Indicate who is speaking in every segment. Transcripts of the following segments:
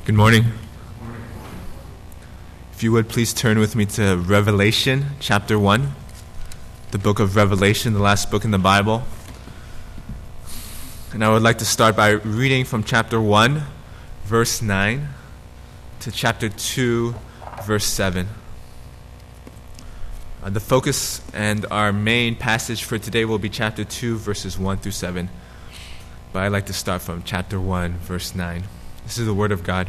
Speaker 1: Good morning. If you would please turn with me to Revelation chapter 1, the book of Revelation, the last book in the Bible. And I would like to start by reading from chapter 1, verse 9, to chapter 2, verse 7. The focus and our main passage for today will be chapter 2, verses 1 through 7. But I'd like to start from chapter 1, verse 9. This is the word of God.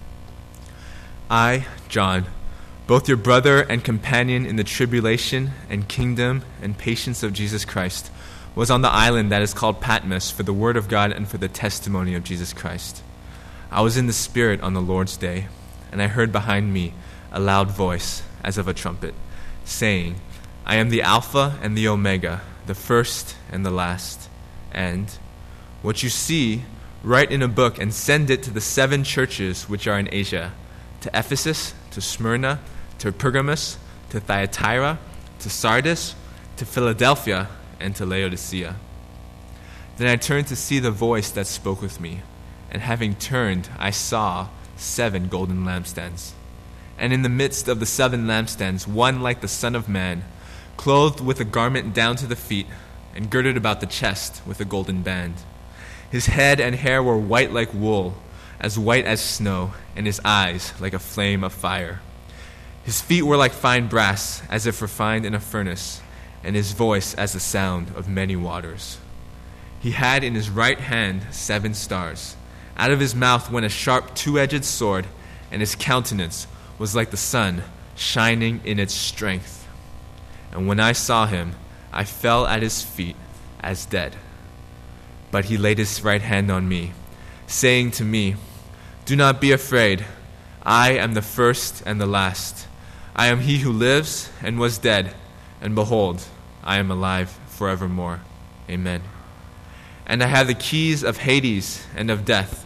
Speaker 1: I, John, both your brother and companion in the tribulation and kingdom and patience of Jesus Christ, was on the island that is called Patmos for the word of God and for the testimony of Jesus Christ. I was in the Spirit on the Lord's day, and I heard behind me a loud voice, as of a trumpet, saying, I am the Alpha and the Omega, the first and the last. And what you see, write in a book and send it to the 7 churches which are in Asia, to Ephesus, to Smyrna, to Pergamos, to Thyatira, to Sardis, to Philadelphia, and to Laodicea. Then I turned to see the voice that spoke with me, and having turned, I saw 7 golden lampstands. And in the midst of the 7 lampstands, one like the Son of Man, clothed with a garment down to the feet, and girded about the chest with a golden band. His head and hair were white like wool, as white as snow, and his eyes like a flame of fire. His feet were like fine brass, as if refined in a furnace, and his voice as the sound of many waters. He had in his right hand 7 stars. Out of his mouth went a sharp 2-edged sword, and his countenance was like the sun shining in its strength. And when I saw him, I fell at his feet as dead. But he laid his right hand on me, saying to me, Do not be afraid. I am the first and the last. I am he who lives and was dead, and behold, I am alive forevermore. Amen. And I have the keys of Hades and of death.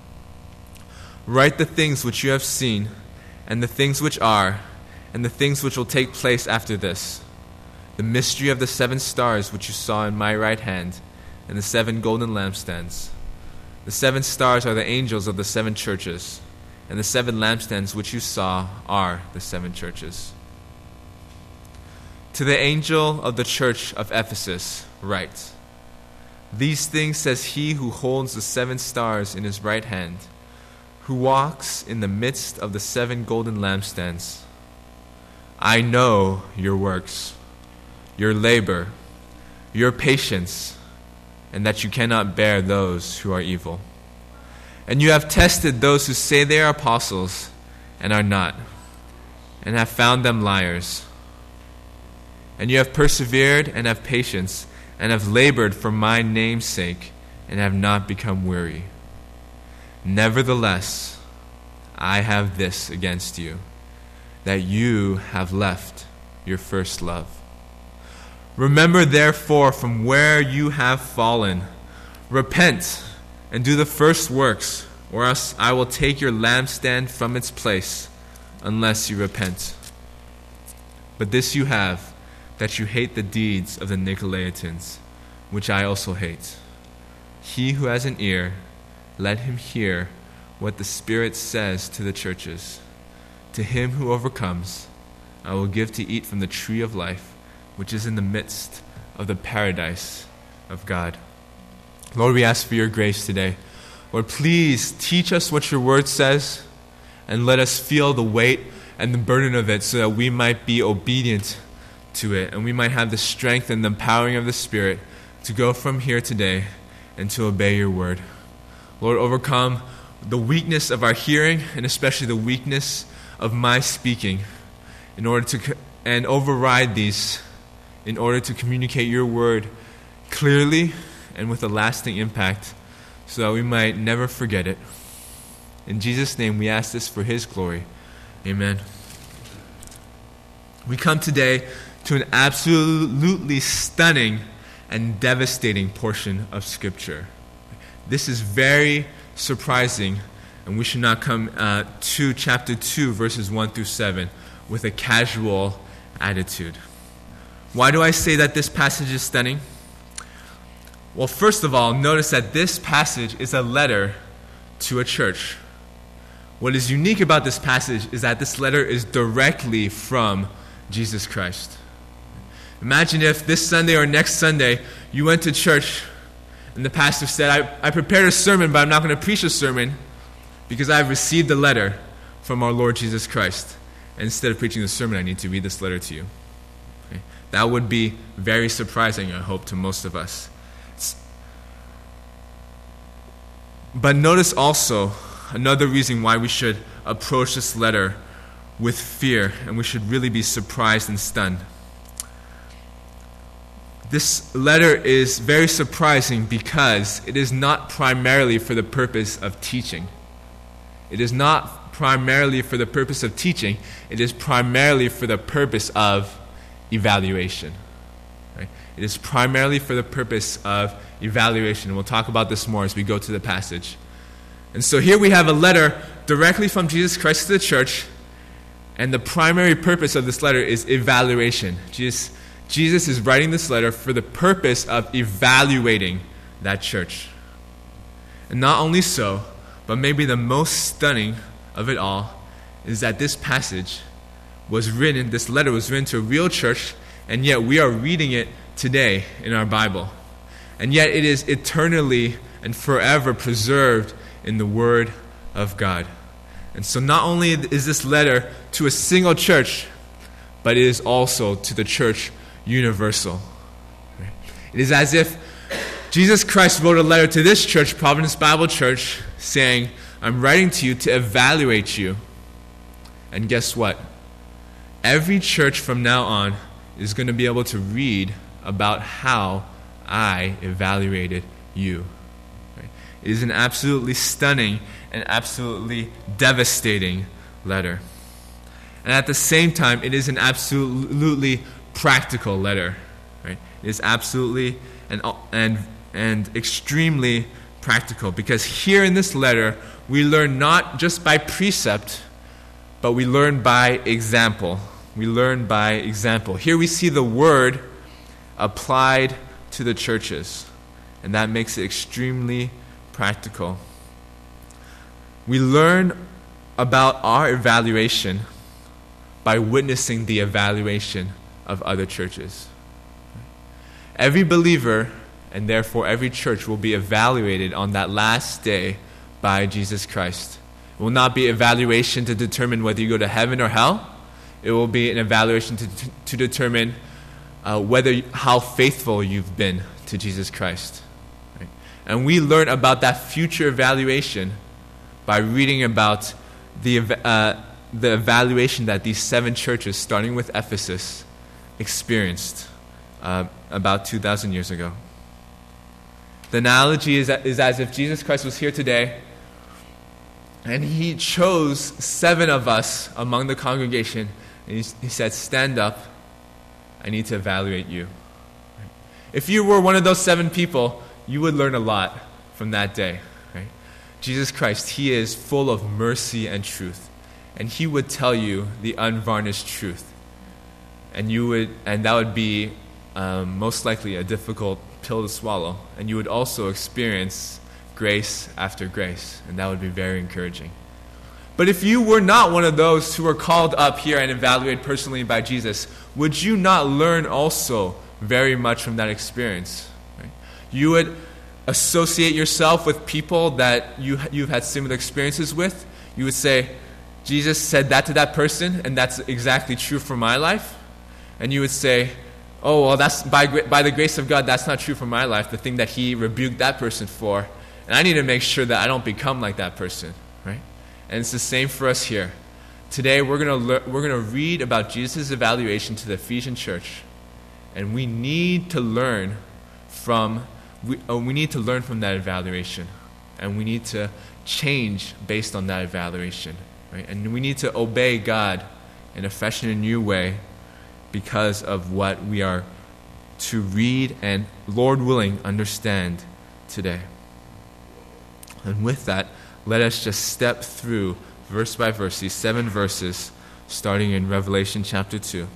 Speaker 1: Write the things which you have seen, and the things which are, and the things which will take place after this. The mystery of the 7 stars which you saw in my right hand, and the 7 golden lampstands. The 7 stars are the angels of the 7 churches, and the 7 lampstands which you saw are the 7 churches. To the angel of the church of Ephesus write, These things says he who holds the 7 stars in his right hand, who walks in the midst of the 7 golden lampstands. I know your works, your labor, your patience, and that you cannot bear those who are evil. And you have tested those who say they are apostles and are not, and have found them liars. And you have persevered and have patience, and have labored for my name's sake, and have not become weary. Nevertheless, I have this against you, that you have left your first love. Remember therefore from where you have fallen. Repent and do the first works, or else I will take your lampstand from its place, unless you repent. But this you have, that you hate the deeds of the Nicolaitans, which I also hate. He who has an ear, let him hear what the Spirit says to the churches. To him who overcomes, I will give to eat from the tree of life, which is in the midst of the paradise of God. Lord, we ask for your grace today. Lord, please teach us what your word says, and let us feel the weight and the burden of it so that we might be obedient to it, and we might have the strength and the empowering of the Spirit to go from here today and to obey your word. Lord, overcome the weakness of our hearing, and especially the weakness of my speaking, in order to and override these in order to communicate your word clearly and with a lasting impact, so that we might never forget it. In Jesus' name, we ask this for his glory. Amen. We come today to an absolutely stunning and devastating portion of Scripture. This is very surprising, and we should not come to chapter 2, verses 1 through 7, with a casual attitude. Why do I say that this passage is stunning? Well, first of all, notice that this passage is a letter to a church. What is unique about this passage is that this letter is directly from Jesus Christ. Imagine if this Sunday or next Sunday you went to church and the pastor said, I prepared a sermon, but I'm not going to preach a sermon because I've received a letter from our Lord Jesus Christ. And instead of preaching the sermon, I need to read this letter to you. Okay? That would be very surprising, I hope, to most of us. But notice also another reason why we should approach this letter with fear, and we should really be surprised and stunned. This letter is very surprising because it is not primarily for the purpose of teaching. It is not primarily for the purpose of teaching. It is primarily for the purpose of evaluation. Right? It is primarily for the purpose of evaluation. We'll talk about this more as we go to the passage. And so here we have a letter directly from Jesus Christ to the church, and the primary purpose of this letter is evaluation. Jesus is writing this letter for the purpose of evaluating that church. And not only so, but maybe the most stunning of it all is that this letter was written to a real church, and yet we are reading it today in our Bible. And yet it is eternally and forever preserved in the Word of God. And so not only is this letter to a single church, but it is also to the church universal. It is as if Jesus Christ wrote a letter to this church, Providence Bible Church, saying, I'm writing to you to evaluate you. And guess what? Every church from now on is going to be able to read about how I evaluated you. It is an absolutely stunning and absolutely devastating letter. And at the same time, it is an absolutely practical letter. Right? It is absolutely and extremely practical, because here in this letter, we learn not just by precept, but we learn by example. We learn by example. Here we see the word applied to the churches, and that makes it extremely practical. We learn about our evaluation by witnessing the evaluation of other churches. Every believer, and therefore every church, will be evaluated on that last day by Jesus Christ. It will not be evaluation to determine whether you go to heaven or hell. It will be an evaluation to determine how faithful you've been to Jesus Christ. Right? And we learn about that future evaluation by reading about the evaluation that these 7 churches, starting with Ephesus, experienced about 2,000 years ago. The analogy is as if Jesus Christ was here today, and he chose 7 of us among the congregation, and he said, stand up, I need to evaluate you. If you were one of those 7 people, you would learn a lot from that day. Right? Jesus Christ, he is full of mercy and truth, and he would tell you the unvarnished truth. And that would be most likely a difficult pill to swallow, and you would also experience grace after grace, and that would be very encouraging. But if you were not one of those who were called up here and evaluated personally by Jesus, would you not learn also very much from that experience? Right? You would associate yourself with people that you've had similar experiences with. You would say, Jesus said that to that person, and that's exactly true for my life. And you would say, oh, well, that's by the grace of God, that's not true for my life, the thing that he rebuked that person for. And I need to make sure that I don't become like that person, right? And it's the same for us here. Today, we're going to read about Jesus' evaluation to the Ephesian church, and we need to learn from that evaluation, and we need to change based on that evaluation, right? And we need to obey God in a fresh and new way because of what we are to read and, Lord willing, understand today. And with that, let us just step through verse by verse, these 7 verses, starting in Revelation chapter 2.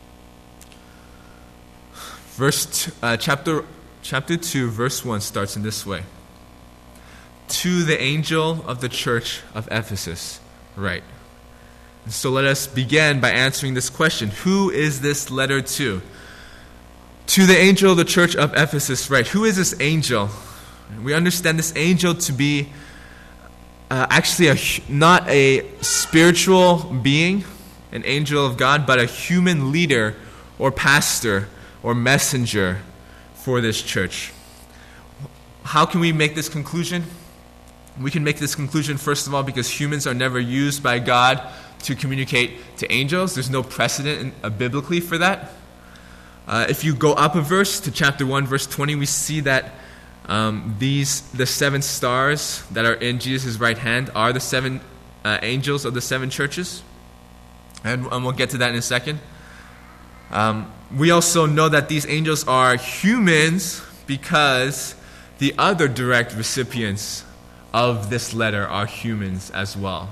Speaker 1: Chapter 2, verse 1 starts in this way. To the angel of the church of Ephesus, Right. And so let us begin by answering this question. Who is this letter to? To the angel of the church of Ephesus, right? Who is this angel? We understand this angel to be actually not a spiritual being, an angel of God, but a human leader or pastor or messenger for this church. How can we make this conclusion? We can make this conclusion, first of all, because humans are never used by God to communicate to angels. There's no precedent biblically for that. If you go up a verse to chapter 1, verse 20, we see that the 7 stars that are in Jesus' right hand are the 7 angels of the 7 churches. And we'll get to that in a second. We also know that these angels are humans because the other direct recipients of this letter are humans as well.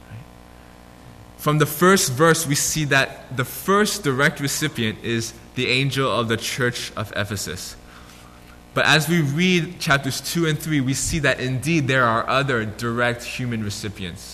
Speaker 1: From the first verse, we see that the first direct recipient is the angel of the church of Ephesus. But as we read chapters 2 and 3, we see that indeed there are other direct human recipients.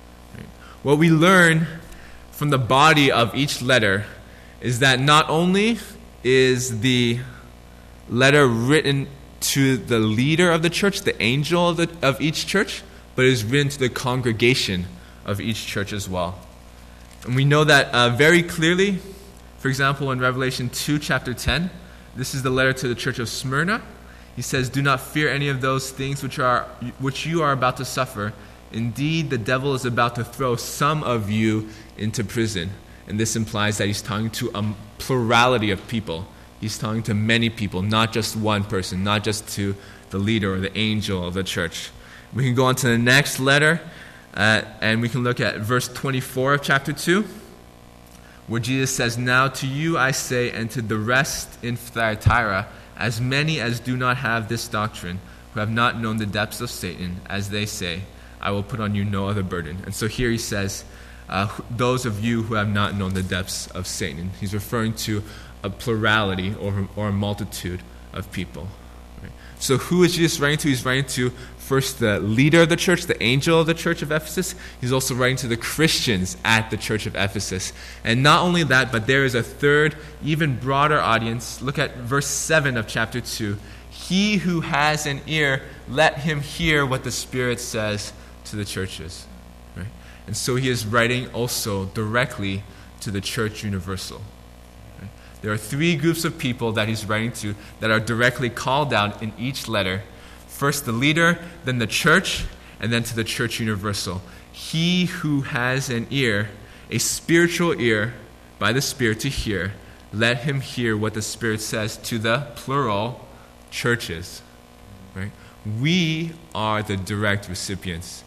Speaker 1: What we learn from the body of each letter is that not only is the letter written to the leader of the church, the angel of each church, but it is written to the congregation of each church as well. And we know that very clearly. For example, in Revelation 2, chapter 10, this is the letter to the church of Smyrna. He says, "Do not fear any of those things which you are about to suffer. Indeed, the devil is about to throw some of you into prison." And this implies that he's talking to a plurality of people. He's talking to many people, not just one person, not just to the leader or the angel of the church. We can go on to the next letter, and we can look at verse 24 of chapter 2, where Jesus says, "Now to you I say, and to the rest in Thyatira, as many as do not have this doctrine, who have not known the depths of Satan, as they say, I will put on you no other burden." And so here he says, those of you who have not known the depths of Satan. He's referring to a plurality or a multitude of people. Right? So who is Jesus writing to? He's writing to first the leader of the church, the angel of the church of Ephesus. He's also writing to the Christians at the church of Ephesus. And not only that, but there is a third, even broader audience. Look at verse 7 of chapter 2. "He who has an ear, let him hear what the Spirit says to the churches." Right? And so he is writing also directly to the church universal. Right? There are 3 groups of people that he's writing to that are directly called out in each letter. First the leader, then the church, and then to the church universal. He who has an ear, a spiritual ear, by the Spirit to hear, let him hear what the Spirit says to the plural churches. Right? We are the direct recipients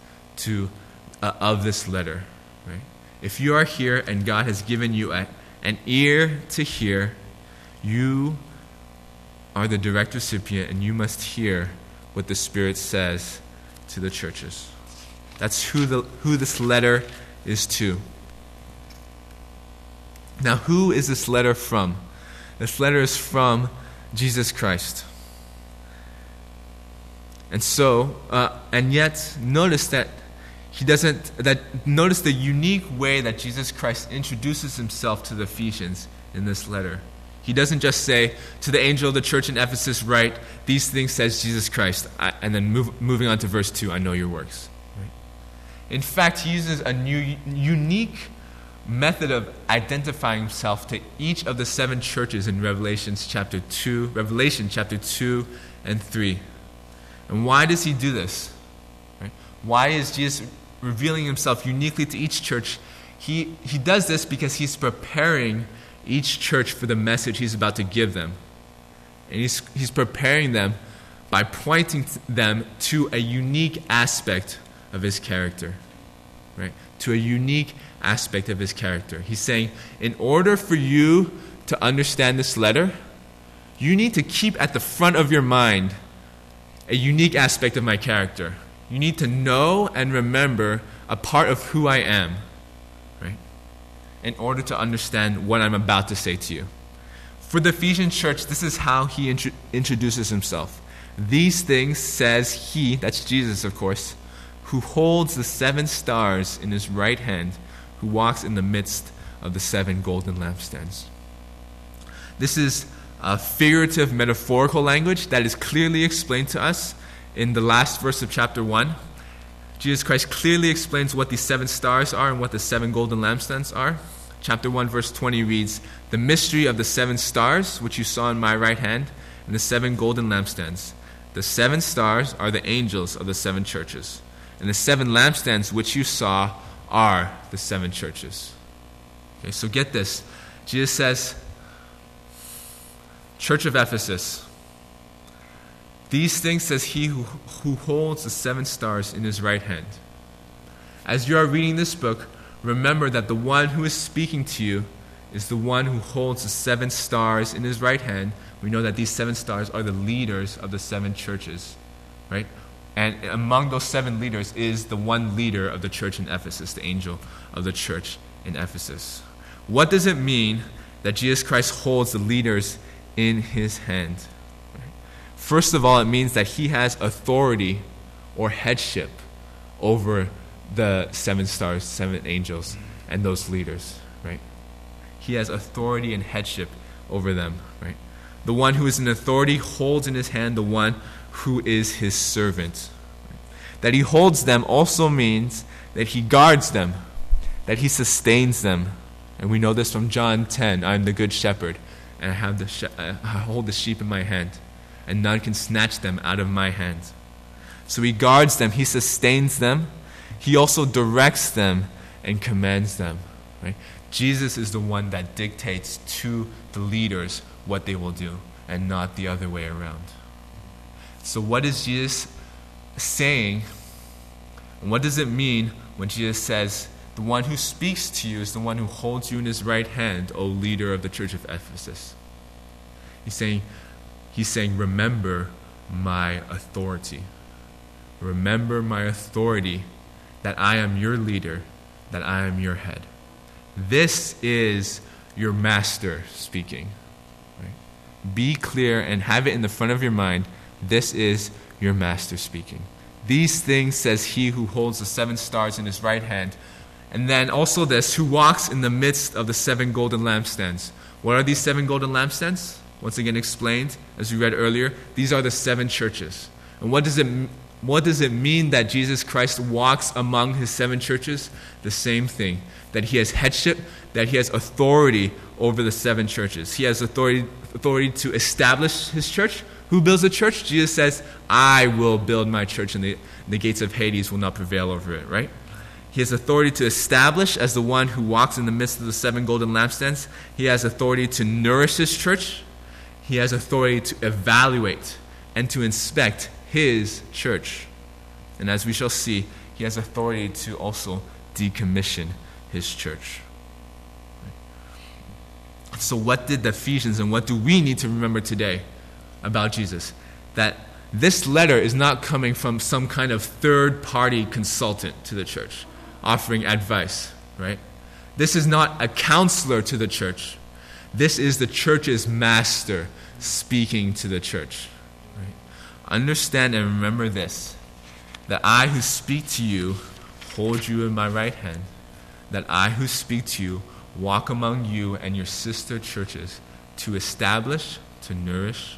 Speaker 1: of this letter. Right? If you are here and God has given you an ear to hear, you are the direct recipient, and you must hear what the Spirit says to the churches. That's who this letter is to. Now, who is this letter from? This letter is from Jesus Christ. And so, and yet, notice that notice the unique way that Jesus Christ introduces himself to the Ephesians in this letter. He doesn't just say, "To the angel of the church in Ephesus write, these things says Jesus Christ," and then moving on to verse 2, "I know your works." Right? In fact, he uses a new, unique method of identifying himself to each of the 7 churches in Revelation chapter 2 and 3. And why does he do this? Right? Why is Jesus revealing himself uniquely to each church? He does this because he's preparing each church for the message he's about to give them. And he's preparing them by pointing them to a unique aspect of his character. Right? To a unique aspect of his character. He's saying, in order for you to understand this letter, you need to keep at the front of your mind a unique aspect of my character. You need to know and remember a part of who I am, right? In order to understand what I'm about to say to you. For the Ephesian church, this is how he introduces himself. These things says he, that's Jesus of course, who holds the 7 stars in his right hand, who walks in the midst of the 7 golden lampstands. This is a figurative, metaphorical language that is clearly explained to us in the last verse of chapter 1. Jesus Christ clearly explains what these 7 stars are and what the 7 golden lampstands are. Chapter 1, verse 20 reads, "The mystery of the 7 stars, which you saw in my right hand, and the 7 golden lampstands. The 7 stars are the angels of the 7 churches, and the 7 lampstands which you saw are the 7 churches." Okay, so get this. Jesus says, Church of Ephesus, these things says he who holds the 7 stars in his right hand. As you are reading this book, remember that the one who is speaking to you is the one who holds the 7 stars in his right hand. We know that these 7 stars are the leaders of the 7 churches, right? And among those 7 leaders is the one leader of the church in Ephesus, the angel of the church in Ephesus. What does it mean that Jesus Christ holds the leaders in his hand? First of all, it means that he has authority or headship over the 7 stars, 7 angels, and those leaders, right? He has authority and headship over them, right? The one who is in authority holds in his hand the one who is his servant. That he holds them also means that he guards them, that he sustains them. And we know this from John 10, "I am the good shepherd, and I hold the sheep in my hand, and none can snatch them out of my hand." So he guards them, he sustains them, he also directs them and commands them. Right? Jesus is the one that dictates to the leaders what they will do, and not the other way around. So what is Jesus saying? And what does it mean when Jesus says, "The one who speaks to you is the one who holds you in his right hand, O leader of the church of Ephesus"? He's saying, remember my authority. Remember my authority, that I am your leader, that I am your head. This is your master speaking. Right? Be clear and have it in the front of your mind. This is your master speaking. These things says he who holds the 7 stars in his right hand. And then also this, who walks in the midst of the 7 golden lampstands. What are these 7 golden lampstands? Once again explained, as we read earlier, these are the 7 churches. And what does it mean that Jesus Christ walks among his 7 churches? The same thing, that he has headship, that he has authority over the 7 churches. He has authority to establish his church. Who builds a church? Jesus says, "I will build my church, and the gates of Hades will not prevail over it," right? He has authority to establish as the one who walks in the midst of the 7 golden lampstands. He has authority to nourish his church. He has authority to evaluate and to inspect his church. And as we shall see, he has authority to also decommission his church. So what did the Ephesians and what do we need to remember today about Jesus? That this letter is not coming from some kind of third-party consultant to the church offering advice, right? This is not a counselor to the church. This is the church's master speaking to the church. Right? Understand and remember this, that I who speak to you hold you in my right hand, that I who speak to you walk among you and your sister churches to establish, to nourish,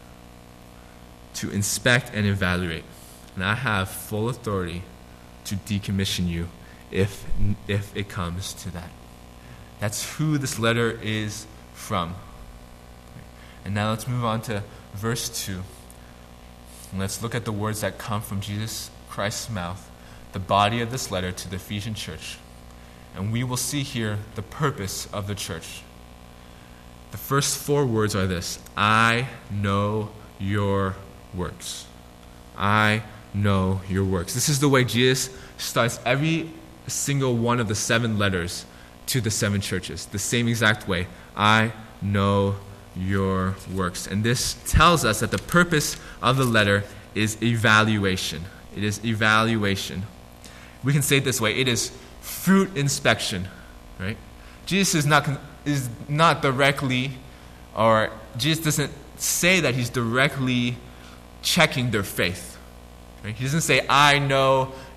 Speaker 1: to inspect and evaluate. And I have full authority to decommission you if it comes to that. That's who this letter is from. And now let's move on to verse 2. And let's look at the words that come from Jesus Christ's mouth, the body of this letter to the Ephesian church. And we will see here the purpose of the church. The first 4 words are this: I know your works. I know your works. This is the way Jesus starts every single one of the 7 letters to the 7 churches. The same exact way. I know your works. And this tells us that the purpose of the letter is evaluation. It is evaluation. We can say it this way: it is fruit inspection, right? Jesus is not directly, or Jesus doesn't say that he's directly checking their faith. Right? He doesn't say, I know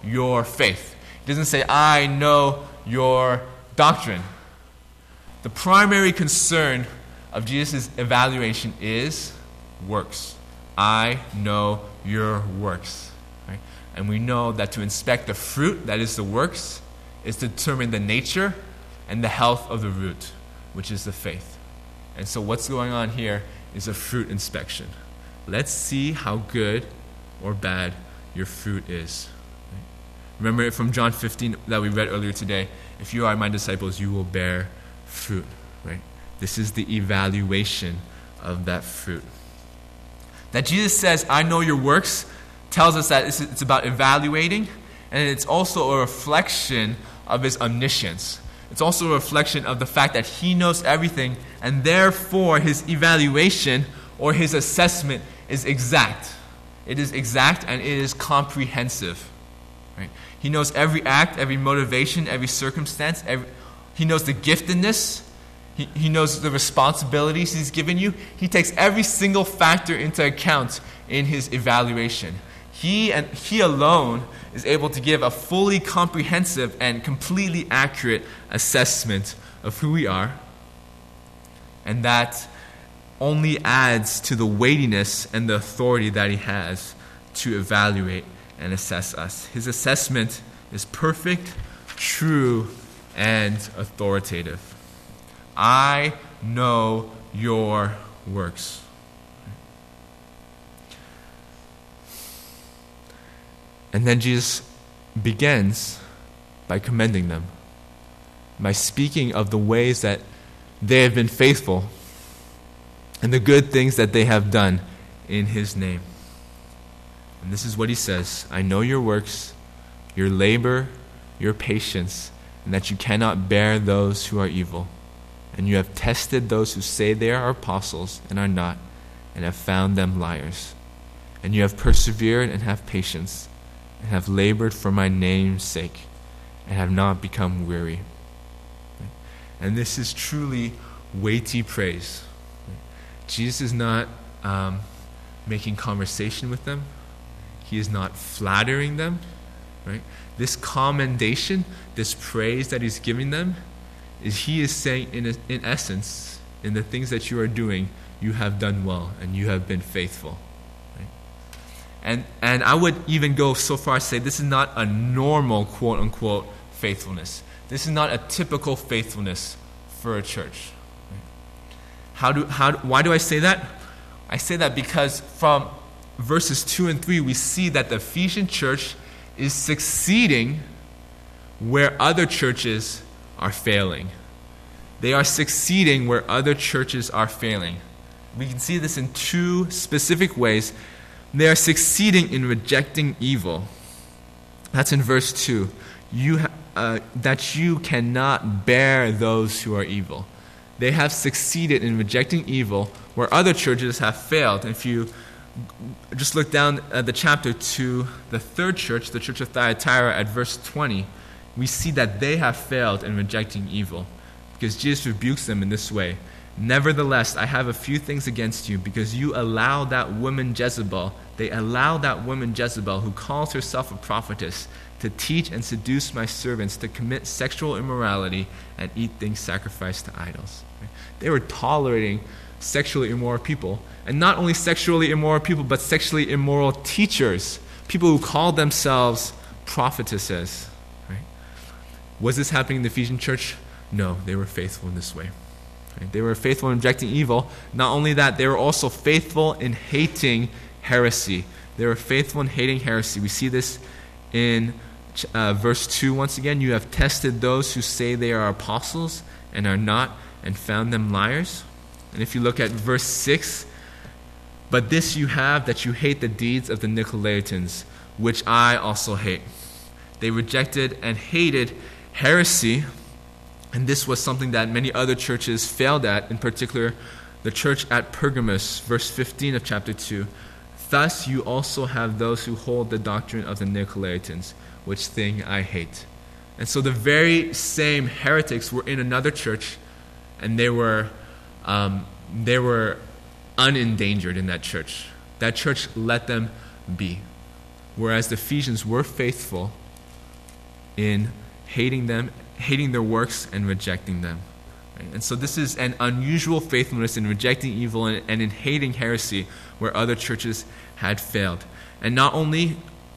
Speaker 1: your faith. He doesn't say, I know your doctrine. The primary concern of Jesus' evaluation is works. I know your works. Right? And we know that to inspect the fruit, that is the works, is to determine the nature and the health of the root, which is the faith. And so what's going on here is a fruit inspection. Let's see how good or bad your fruit is. Right? Remember from John 15 that we read earlier today, if you are my disciples, you will bear fruit. Right? This is the evaluation of that fruit. That Jesus says, I know your works, tells us that it's about evaluating, and it's also a reflection of his omniscience. It's also a reflection of the fact that he knows everything, and therefore his evaluation or his assessment is exact. It is exact and it is comprehensive. Right? He knows every act, every motivation, every circumstance. He knows the giftedness. He knows the responsibilities he's given you. He takes every single factor into account in his evaluation. He alone is able to give a fully comprehensive and completely accurate assessment of who we are. And that only adds to the weightiness and the authority that he has to evaluate and assess us. His assessment is perfect, true, and authoritative. I know your works. And then Jesus begins by commending them, by speaking of the ways that they have been faithful and the good things that they have done in his name. And this is what he says, I know your works, your labor, your patience, and that you cannot bear those who are evil. And you have tested those who say they are apostles and are not, and have found them liars. And you have persevered and have patience, and have labored for my name's sake, and have not become weary. And this is truly weighty praise. Jesus is not making conversation with them. He is not flattering them. Right? This commendation, this praise that he's giving them, he is saying, in essence, in the things that you are doing, you have done well and you have been faithful. Right? And I would even go so far as to say this is not a normal, quote-unquote, faithfulness. This is not a typical faithfulness for a church. Right? Why do I say that? I say that because from verses 2 and 3, we see that the Ephesian church is succeeding where other churches are failing. They are succeeding where other churches are failing. We can see this in two specific ways. They are succeeding in rejecting evil. That's in verse 2. That you cannot bear those who are evil. They have succeeded in rejecting evil where other churches have failed. If you just look down at the chapter to the third church, the church of Thyatira, at verse 20, we see that they have failed in rejecting evil because Jesus rebukes them in this way. Nevertheless, I have a few things against you because you allow that woman Jezebel, who calls herself a prophetess, to teach and seduce my servants to commit sexual immorality and eat things sacrificed to idols. They were tolerating sexually immoral people, and not only sexually immoral people, but sexually immoral teachers, people who called themselves prophetesses. Right? Was this happening in the Ephesian church? No, they were faithful in this way. Right? They were faithful in rejecting evil. Not only that, they were also faithful in hating heresy. They were faithful in hating heresy. We see this in verse 2 once again. You have tested those who say they are apostles and are not, and found them liars. And if you look at verse 6, but this you have, that you hate the deeds of the Nicolaitans, which I also hate. They rejected and hated heresy, and this was something that many other churches failed at, in particular the church at Pergamos, verse 15 of chapter 2. Thus you also have those who hold the doctrine of the Nicolaitans, which thing I hate. And so the very same heretics were in another church, and they were unendangered in that church. That church let them be. Whereas the Ephesians were faithful in hating them, hating their works, and rejecting them. Right? And so this is an unusual faithfulness in rejecting evil and in hating heresy where other churches had failed. And not only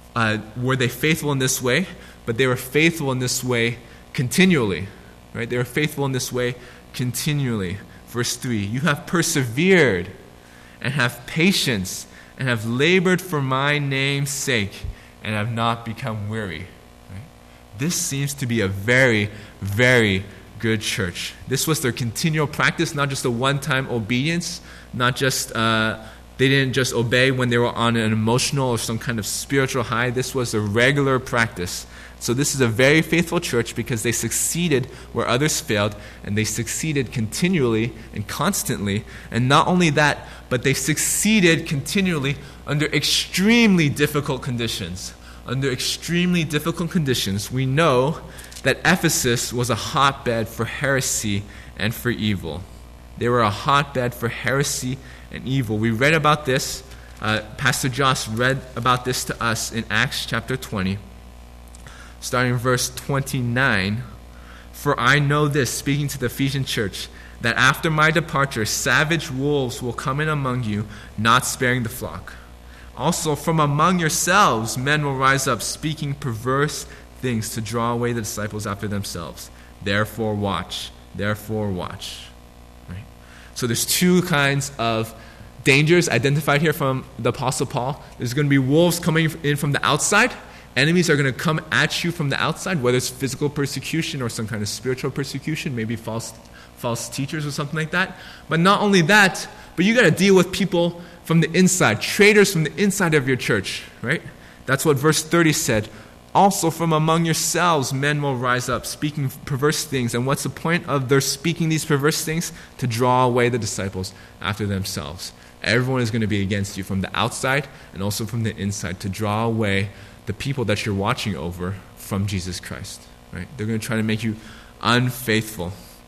Speaker 1: were they faithful in this way, but they were faithful in this way continually. Right? They were faithful in this way continually. Verse 3, you have persevered and have patience and have labored for my name's sake and have not become weary. Right? This seems to be a very, very good church. This was their continual practice, not just a one-time obedience, not just they didn't just obey when they were on an emotional or some kind of spiritual high. This was a regular practice. So this is a very faithful church because they succeeded where others failed, and they succeeded continually and constantly. And not only that, but they succeeded continually under extremely difficult conditions. Under extremely difficult conditions, we know that Ephesus was a hotbed for heresy and for evil. They were a hotbed for heresy and evil. We read about this. Pastor Josh read about this to us in Acts chapter 20. Starting in verse 29, for I know this, speaking to the Ephesian church, that after my departure, savage wolves will come in among you, not sparing the flock. Also, from among yourselves, men will rise up, speaking perverse things to draw away the disciples after themselves. Therefore, watch. Therefore, watch. Right? So there's two kinds of dangers identified here from the Apostle Paul. There's going to be wolves coming in from the outside. Enemies are going to come at you from the outside, whether it's physical persecution or some kind of spiritual persecution, maybe false teachers or something like that. But not only that, but you got to deal with people from the inside, traitors from the inside of your church, right? That's what verse 30 said. Also from among yourselves men will rise up, speaking perverse things. And what's the point of their speaking these perverse things? To draw away the disciples after themselves. Everyone is going to be against you from the outside and also from the inside to draw away the people that you're watching over from Jesus Christ. Right? They're going to try to make you unfaithful.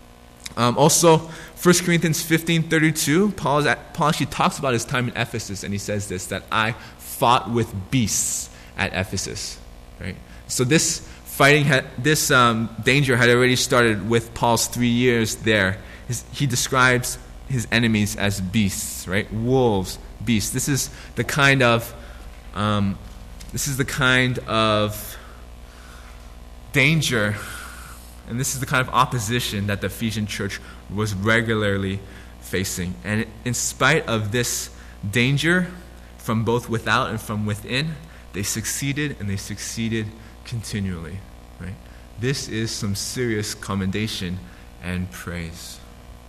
Speaker 1: Also, 1 Corinthians 15:32, Paul actually talks about his time in Ephesus, and he says this, that I fought with beasts at Ephesus. Right? So this fighting, this danger had already started with Paul's 3 years there. He describes his enemies as beasts, right? Wolves, beasts. This is the kind of danger, and this is the kind of opposition that the Ephesian church was regularly facing. And in spite of this danger from both without and from within, they succeeded, and they succeeded continually. Right? This is some serious commendation and praise.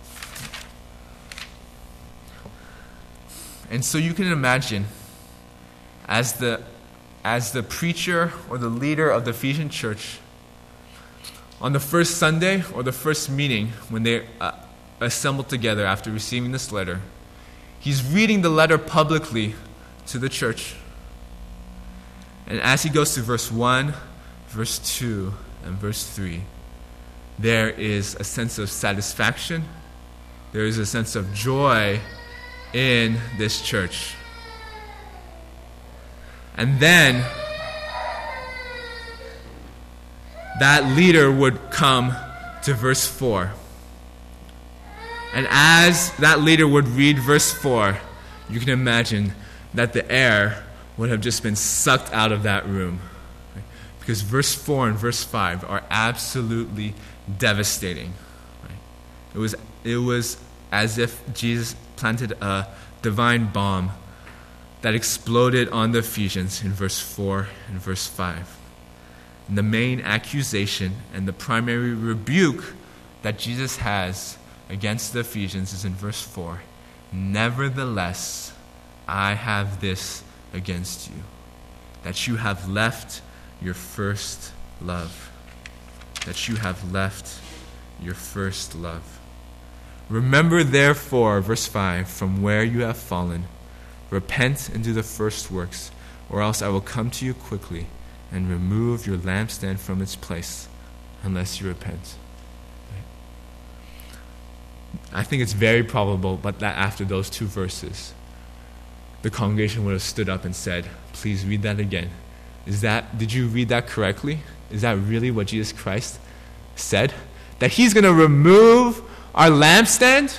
Speaker 1: And so you can imagine, as the preacher or the leader of the Ephesian church, on the first Sunday or the first meeting when they assembled together after receiving this letter, he's reading the letter publicly to the church. And as he goes to verse 1, verse 2, and verse 3, there is a sense of satisfaction. There is a sense of joy in this church. And then that leader would come to verse 4. And as that leader would read verse 4, you can imagine that the air would have just been sucked out of that room. Right? Because verse 4 and verse 5 are absolutely devastating. Right? It was as if Jesus planted a divine bomb that exploded on the Ephesians in verse 4 and verse 5. And the main accusation and the primary rebuke that Jesus has against the Ephesians is in verse 4. Nevertheless, I have this against you, that you have left your first love. That you have left your first love. Remember therefore, verse 5, from where you have fallen, repent and do the first works, or else I will come to you quickly and remove your lampstand from its place, unless you repent. I think it's very probable, but that after those two verses, the congregation would have stood up and said, please read that again. Did you read that correctly? Is that really what Jesus Christ said? That he's going to remove our lampstand?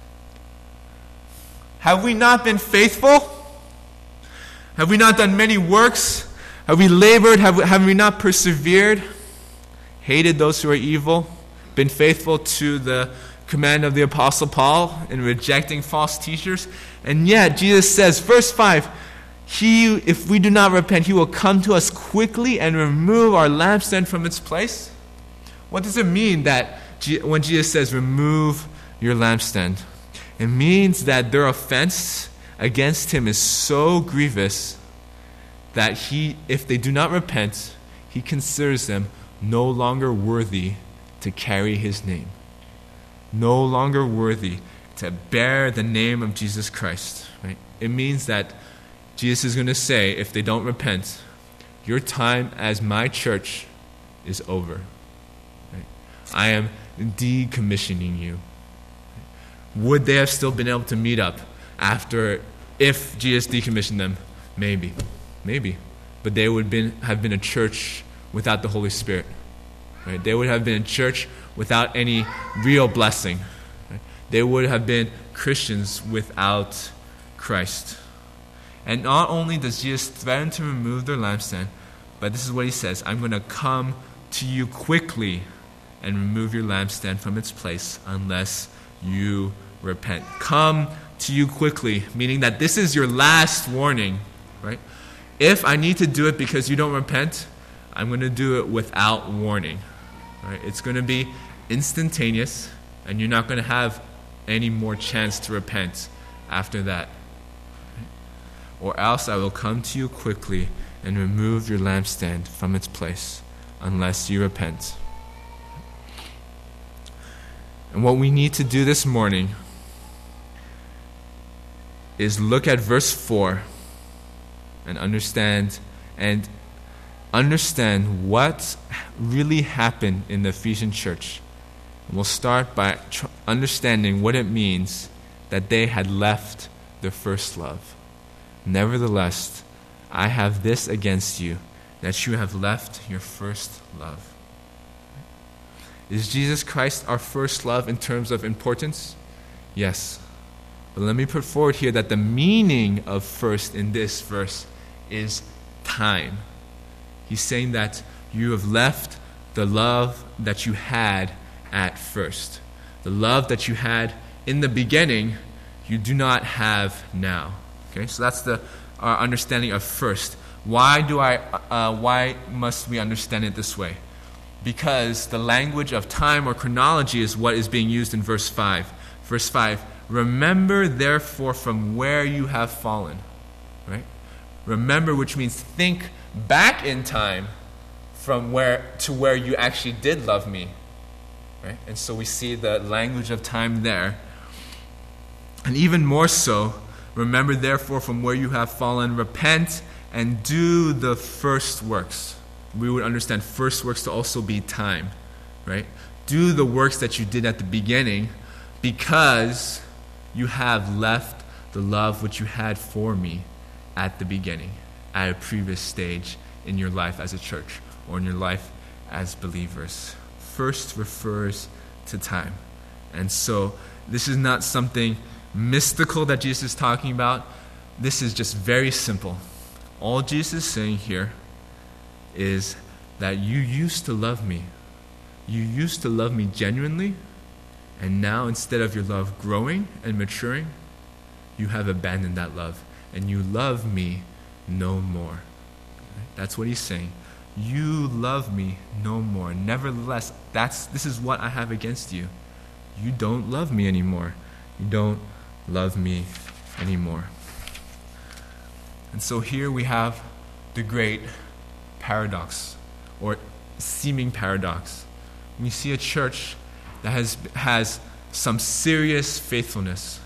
Speaker 1: Have we not been faithful? Have we not done many works? Have we labored? Have we not persevered? Hated those who are evil? Been faithful to the command of the Apostle Paul in rejecting false teachers? And yet, Jesus says, verse 5, if we do not repent, he will come to us quickly and remove our lampstand from its place. What does it mean that when Jesus says, remove your lampstand? It means that their offense against him is so grievous that if they do not repent, he considers them no longer worthy to carry his name. No longer worthy to bear the name of Jesus Christ. Right? It means that Jesus is going to say, if they don't repent, your time as my church is over. Right? I am decommissioning you. Would they have still been able to meet up if Jesus decommissioned them? Maybe. But they would have been a church without the Holy Spirit. Right? They would have been a church without any real blessing. Right? They would have been Christians without Christ. And not only does Jesus threaten to remove their lampstand, but this is what he says, I'm going to come to you quickly and remove your lampstand from its place unless you repent. Come to you quickly, meaning that this is your last warning, right? If I need to do it because you don't repent, I'm going to do it without warning. Right? It's going to be instantaneous, and you're not going to have any more chance to repent after that. Right? Or else I will come to you quickly and remove your lampstand from its place unless you repent. And what we need to do this morning is look at verse 4 and understand what really happened in the Ephesian church. And we'll start by understanding what it means that they had left their first love. Nevertheless, I have this against you, that you have left your first love. Is Jesus Christ our first love in terms of importance? Yes. But let me put forward here that the meaning of first in this verse is time. He's saying that you have left the love that you had at first. The love that you had in the beginning, you do not have now. Okay, so that's our understanding of first. Why must we understand it this way? Because the language of time or chronology is what is being used in verse 5. Verse 5, remember therefore from where you have fallen. Right? Remember, which means think back in time from where you actually did love me. Right? And so we see the language of time there. And even more so, remember therefore from where you have fallen, repent and do the first works. We would understand first works to also be time, right? Do the works that you did at the beginning because you have left the love which you had for me at the beginning, at a previous stage in your life as a church or in your life as believers. First refers to time. And so this is not something mystical that Jesus is talking about. This is just very simple. All Jesus is saying here is that you used to love me. You used to love me genuinely, and now instead of your love growing and maturing, you have abandoned that love, and you love me no more. That's what he's saying. You love me no more. Nevertheless, this is what I have against you. You don't love me anymore. You don't love me anymore. And so here we have the great paradox, or seeming paradox. We see a church that has some serious faithfulness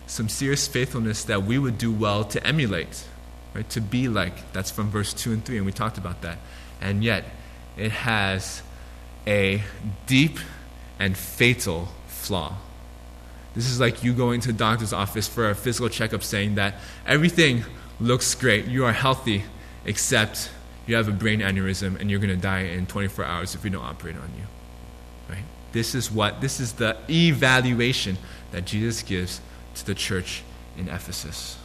Speaker 1: that we would do well to emulate, right? To be like. That's from verse 2 and 3, and we talked about that. And yet, it has a deep and fatal flaw. This is like you going to the doctor's office for a physical checkup saying that everything looks great, you are healthy, except you have a brain aneurysm and you're going to die in 24 hours if we don't operate on you. Right? This is the evaluation that Jesus gives to the church in Ephesus.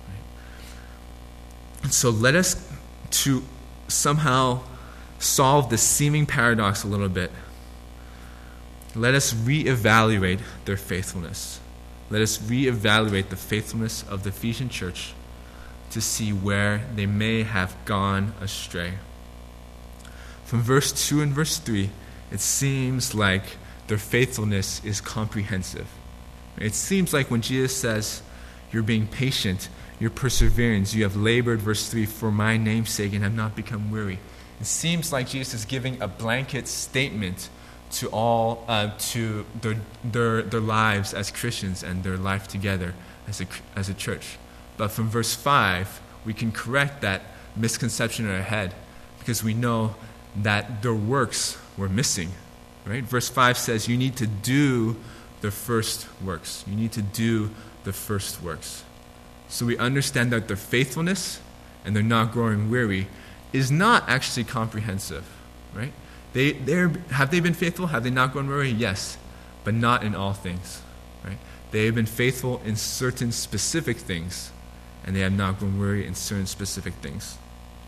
Speaker 1: Right? And so let us to somehow solve the seeming paradox a little bit. Let us reevaluate their faithfulness. Let us reevaluate the faithfulness of the Ephesian church to see where they may have gone astray. From verse 2 and verse 3, it seems like their faithfulness is comprehensive. It seems like when Jesus says, you're being patient, your perseverance, you have labored, verse 3, for my name's sake and have not become weary. It seems like Jesus is giving a blanket statement to all, to their lives as Christians and their life together as a church. But from verse 5, we can correct that misconception in our head because we know that their works were missing. Right? Verse 5 says you need to do the first works. You need to do the first works. So we understand that their faithfulness and their not growing weary is not actually comprehensive. Right? Have they been faithful? Have they not grown weary? Yes, but not in all things. Right? They have been faithful in certain specific things, and they have not grown weary in certain specific things.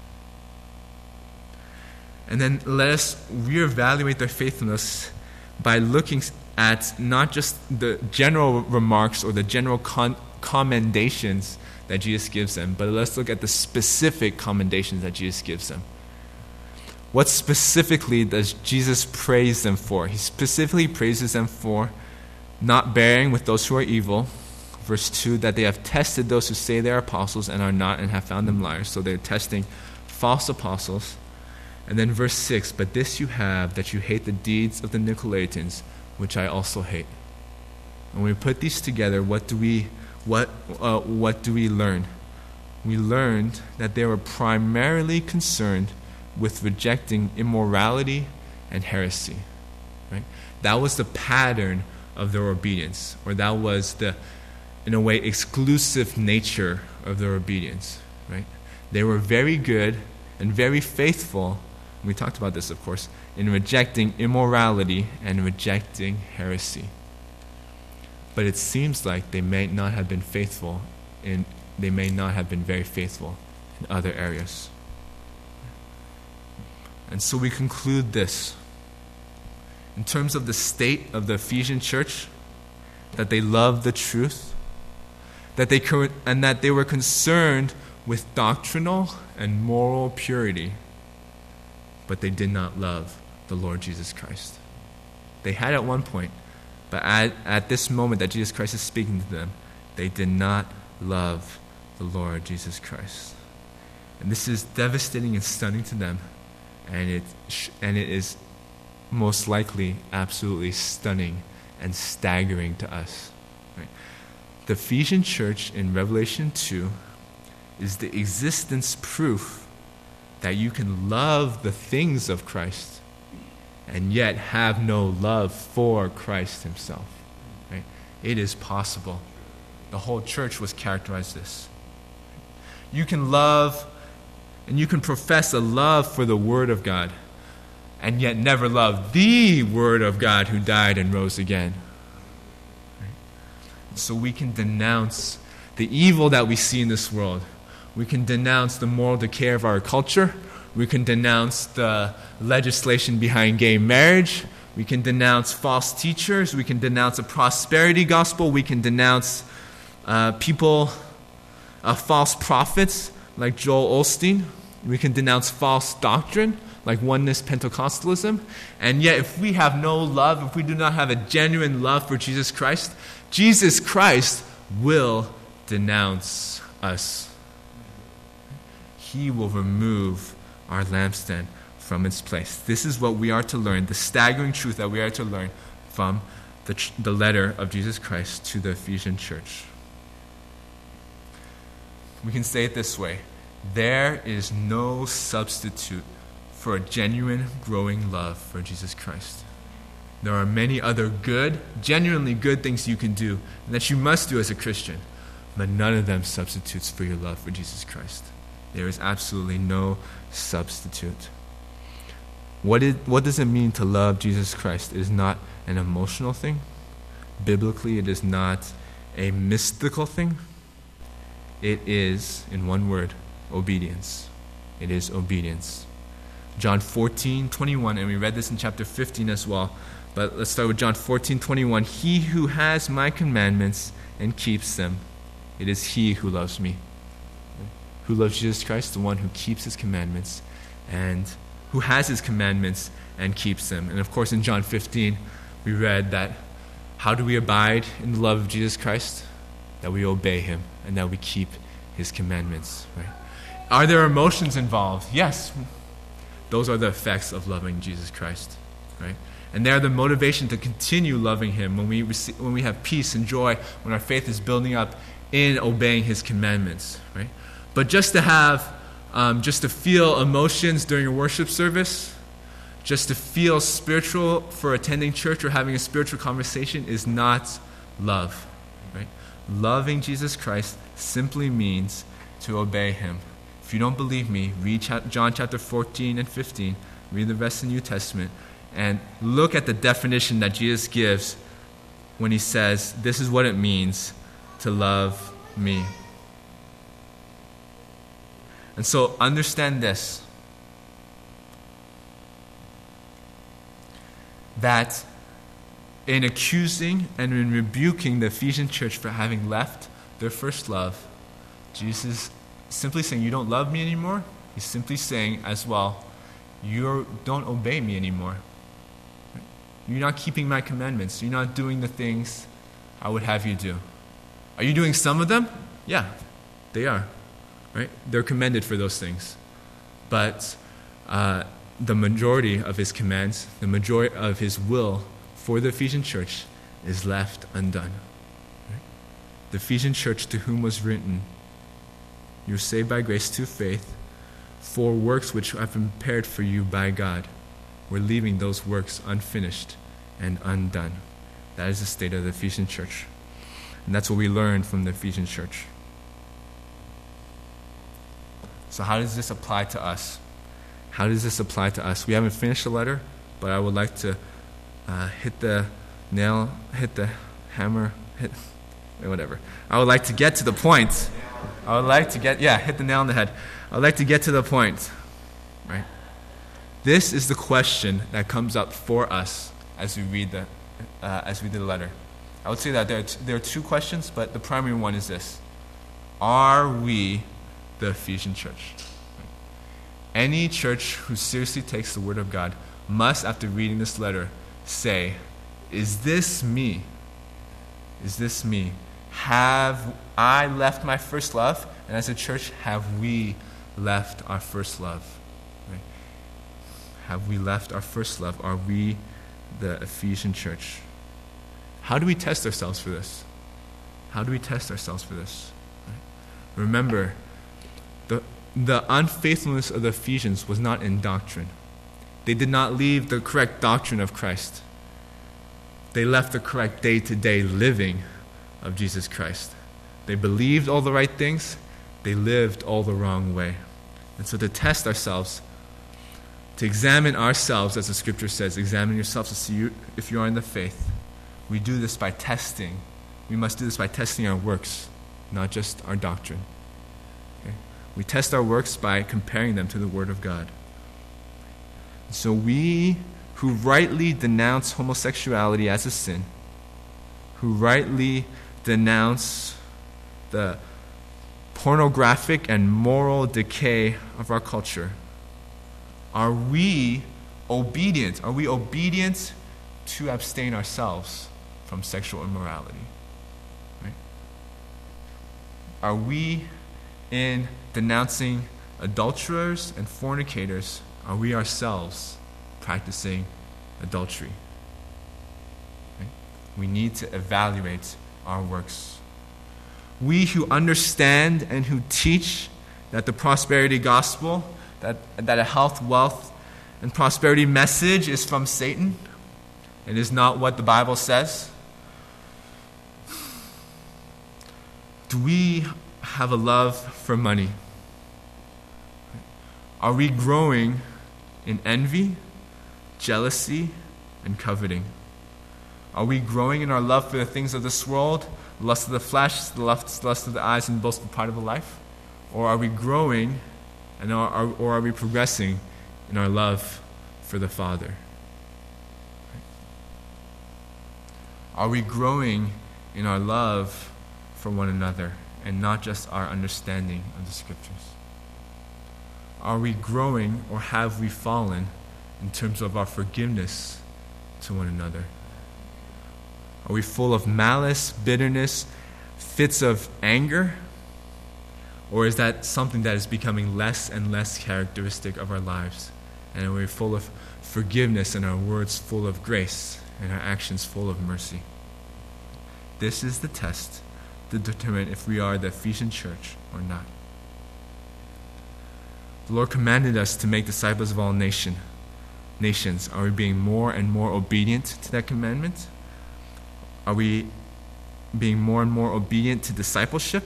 Speaker 1: And then let us reevaluate their faithfulness by looking at not just the general remarks or the general commendations that Jesus gives them, but let's look at the specific commendations that Jesus gives them. What specifically does Jesus praise them for? He specifically praises them for not bearing with those who are evil. Verse 2, that they have tested those who say they are apostles and are not and have found them liars. So they're testing false apostles. And then verse 6, but this you have, that you hate the deeds of the Nicolaitans, which I also hate. And when we put these together, what do we learn? We learned that they were primarily concerned with rejecting immorality and heresy. Right? That was the pattern of their obedience, or that was the, in a way, exclusive nature of their obedience. Right? They were very good and very faithful, and we talked about this, of course, in rejecting immorality and rejecting heresy. But it seems like they may not have been faithful, and they may not have been very faithful in other areas. And so we conclude this. In terms of the state of the Ephesian church, that they loved the truth, that they were concerned with doctrinal and moral purity, but they did not love the Lord Jesus Christ. They had at one point, but at this moment that Jesus Christ is speaking to them, they did not love the Lord Jesus Christ. And this is devastating and stunning to them, and it is most likely absolutely stunning and staggering to us. Right? The Ephesian church in Revelation 2 is the existence proof that you can love the things of Christ and yet have no love for Christ himself. Right? It is possible. The whole church was characterized this. You can love and you can profess a love for the Word of God and yet never love the Word of God who died and rose again. Right? So we can denounce the evil that we see in this world. We can denounce the moral decay of our culture. We can denounce the legislation behind gay marriage. We can denounce false teachers. We can denounce a prosperity gospel. We can denounce false prophets like Joel Osteen. We can denounce false doctrine like oneness Pentecostalism. And yet if we have no love, if we do not have a genuine love for Jesus Christ will denounce us. He will remove our lampstand from its place. This is what we are to learn, the staggering truth that we are to learn from the letter of Jesus Christ to the Ephesian church. We can say it this way: there is no substitute for a genuine, growing love for Jesus Christ. There are many other good, genuinely good things you can do and that you must do as a Christian, but none of them substitutes for your love for Jesus Christ. There is absolutely no substitute. What does it mean to love Jesus Christ? It is not an emotional thing. Biblically, it is not a mystical thing. It is, in one word, obedience. It is obedience. John 14:21, and we read this in chapter 15 as well, but let's start with John 14:21. He who has my commandments and keeps them, it is he who loves me. Who loves Jesus Christ? The one who keeps his commandments and who has his commandments and keeps them. And of course in John 15, we read that how do we abide in the love of Jesus Christ? That we obey him and that we keep his commandments. Right? Are there emotions involved? Yes. Those are the effects of loving Jesus Christ. Right? And they are the motivation to continue loving him when we have peace and joy, when our faith is building up in obeying his commandments. Right? But just to feel emotions during a worship service, just to feel spiritual for attending church or having a spiritual conversation is not love. Right? Loving Jesus Christ simply means to obey him. If you don't believe me, read John chapter 14 and 15, read the rest of the New Testament, and look at the definition that Jesus gives when he says, this is what it means to love me. And so understand this, that in accusing and in rebuking the Ephesian church for having left their first love, Jesus is simply saying, you don't love me anymore. He's simply saying as well, you don't obey me anymore. You're not keeping my commandments. You're not doing the things I would have you do. Are you doing some of them? Yeah, they are. Right? They're commended for those things. But the majority of his commands, the majority of his will for the Ephesian church is left undone. Right? The Ephesian church, to whom was written, you're saved by grace through faith, for works which have been prepared for you by God. We're leaving those works unfinished and undone. That is the state of the Ephesian church. And that's what we learned from the Ephesian church. So how does this apply to us? How does this apply to us? We haven't finished the letter, but I would like to hit the whatever. I would like to get to the point. Hit the nail on the head. I would like to get to the point, right? This is the question that comes up for us as we read the letter. I would say that there are two questions, but the primary one is this: are we the Ephesian church? Any church who seriously takes the word of God must, after reading this letter, say, is this me? Is this me? Have I left my first love? And as a church, have we left our first love? Right? Have we left our first love? Are we the Ephesian church? How do we test ourselves for this? How do we test ourselves for this? Right? Remember, the unfaithfulness of the Ephesians was not in doctrine. They did not leave the correct doctrine of Christ. They left the correct day-to-day living of Jesus Christ. They believed all the right things. They lived all the wrong way. And so to test ourselves, to examine ourselves, as the scripture says, examine yourselves to see if you are in the faith. We do this by testing. We must do this by testing our works, not just our doctrine. Okay? We test our works by comparing them to the Word of God. So we who rightly denounce homosexuality as a sin, who rightly denounce the pornographic and moral decay of our culture, are we obedient? Are we obedient to abstain ourselves from sexual immorality? Right? Are we, in denouncing adulterers and fornicators, are we ourselves practicing adultery? Right? We need to evaluate our works. We who understand and who teach that the prosperity gospel, that a health, wealth, and prosperity message is from Satan and is not what the Bible says. Do we have a love for money? Are we growing in envy, jealousy, and coveting? Are we growing in our love for the things of this world, the lust of the flesh, the lust of the eyes, and the boastful pride of the life? Or are we growing, or are we progressing in our love for the Father? Are we growing in our love for one another and not just our understanding of the Scriptures? Are we growing, or have we fallen in terms of our forgiveness to one another? Are we full of malice, bitterness, fits of anger? Or is that something that is becoming less and less characteristic of our lives? And are we full of forgiveness, and our words full of grace, and our actions full of mercy? This is the test to determine if we are the Ephesian church or not. The Lord commanded us to make disciples of all nations. Are we being more and more obedient to that commandment? Are we being more and more obedient to discipleship